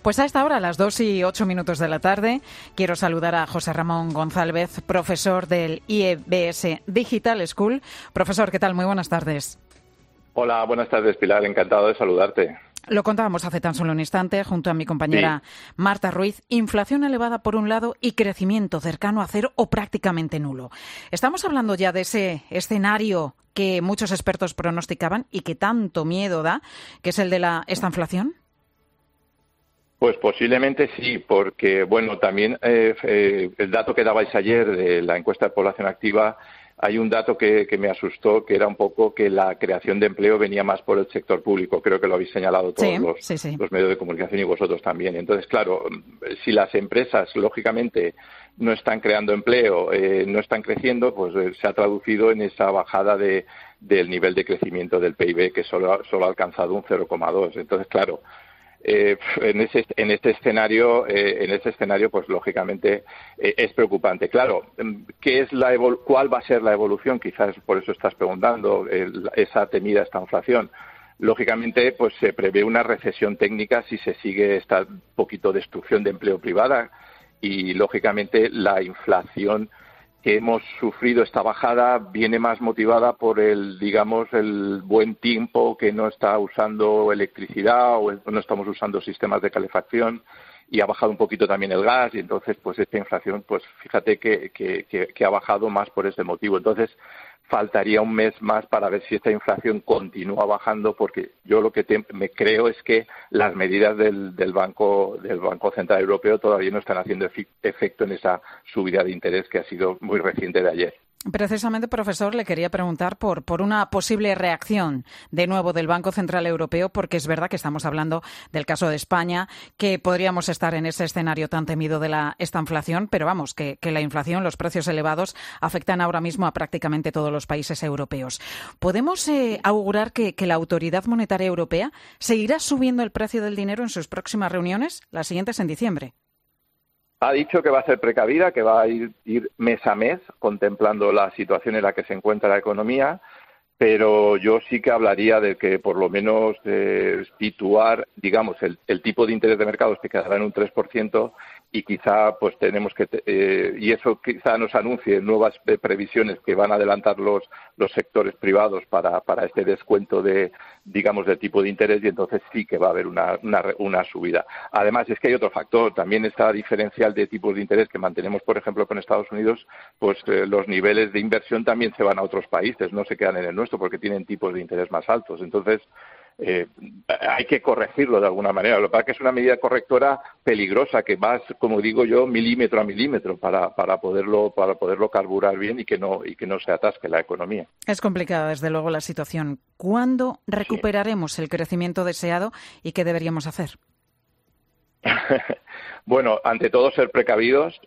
Pues a esta hora, a las 2:08 de la tarde, quiero saludar a José Ramón González, profesor del IEBS Digital School. Profesor, ¿qué tal? Muy buenas tardes. Hola, buenas tardes, Pilar. Encantado de saludarte. Lo contábamos hace tan solo un instante junto a mi compañera Marta Ruiz. Inflación elevada por un lado y crecimiento cercano a cero o prácticamente nulo. Estamos hablando ya de ese escenario que muchos expertos pronosticaban y que tanto miedo da, que es el de esta inflación. Pues posiblemente sí, porque bueno, también el dato que dabais ayer de la encuesta de población activa, hay un dato que me asustó, que era un poco que la creación de empleo venía más por el sector público. Creo que lo habéis señalado todos los medios de comunicación y vosotros también. Entonces, claro, si las empresas, lógicamente, no están creando empleo, no están creciendo, pues se ha traducido en esa bajada del nivel de crecimiento del PIB, que solo ha alcanzado un 0,2. Entonces, claro, en este escenario, pues lógicamente es preocupante. Claro, ¿cuál va a ser la evolución? Quizás por eso estás preguntando esa temida esta inflación. Lógicamente, pues se prevé una recesión técnica si se sigue esta poquito destrucción de empleo privada y lógicamente la inflación que hemos sufrido, esta bajada, viene más motivada por el buen tiempo, que no está usando electricidad o no estamos usando sistemas de calefacción, y ha bajado un poquito también el gas, y entonces pues esta inflación, pues fíjate que ha bajado más por ese motivo. Entonces faltaría un mes más para ver si esta inflación continúa bajando, porque yo lo que me creo es que las medidas del Banco Central Europeo todavía no están haciendo efecto en esa subida de interés que ha sido muy reciente de ayer. Precisamente, profesor, le quería preguntar por una posible reacción de nuevo del Banco Central Europeo, porque es verdad que estamos hablando del caso de España, que podríamos estar en ese escenario tan temido de esta inflación, pero vamos, que la inflación, los precios elevados, afectan ahora mismo a prácticamente todos los países europeos. ¿Podemos augurar que la Autoridad Monetaria Europea seguirá subiendo el precio del dinero en sus próximas reuniones, las siguientes en diciembre? Ha dicho que va a ser precavida, que va a ir mes a mes contemplando la situación en la que se encuentra la economía, pero yo sí que hablaría de que por lo menos situar, digamos, el tipo de interés de mercado que quedará en un 3%, y quizá pues tenemos que y eso quizá nos anuncie nuevas previsiones que van a adelantar los sectores privados para este descuento de tipo de interés, y entonces sí que va a haber una subida. Además, es que hay otro factor, también esta diferencial de tipos de interés que mantenemos, por ejemplo, con Estados Unidos, pues los niveles de inversión también se van a otros países, no se quedan en el nuestro porque tienen tipos de interés más altos. Entonces, hay que corregirlo de alguna manera. Lo que pasa es que es una medida correctora peligrosa, que va, como digo yo, milímetro a milímetro para poderlo carburar bien y que no se atasque la economía. Es complicada, desde luego, la situación. ¿Cuándo recuperaremos el crecimiento deseado y qué deberíamos hacer? Bueno, ante todo ser precavidos,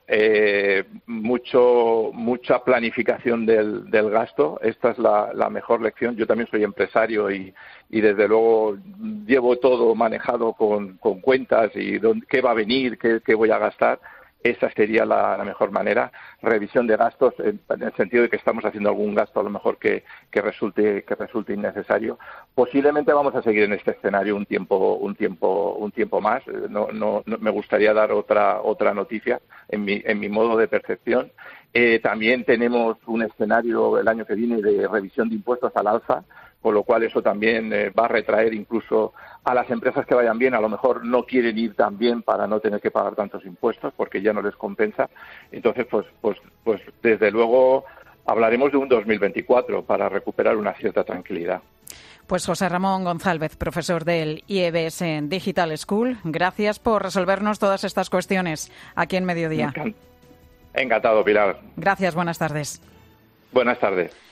mucha planificación del gasto. Esta es la mejor lección. Yo también soy empresario y desde luego llevo todo manejado con cuentas y qué va a venir, qué voy a gastar. Esa sería la mejor manera. Revisión de gastos en el sentido de que estamos haciendo algún gasto a lo mejor que resulte innecesario. Posiblemente vamos a seguir en este escenario un tiempo más. No me gustaría dar otra noticia en mi modo de percepción. También tenemos un escenario el año que viene de revisión de impuestos al alza, con lo cual eso también va a retraer incluso a las empresas que vayan bien. A lo mejor no quieren ir tan bien para no tener que pagar tantos impuestos porque ya no les compensa. Entonces, pues desde luego hablaremos de un 2024 para recuperar una cierta tranquilidad. Pues José Ramón González, profesor del IEBS Digital School, gracias por resolvernos todas estas cuestiones aquí en Mediodía. Encantado, Pilar. Gracias, buenas tardes. Buenas tardes.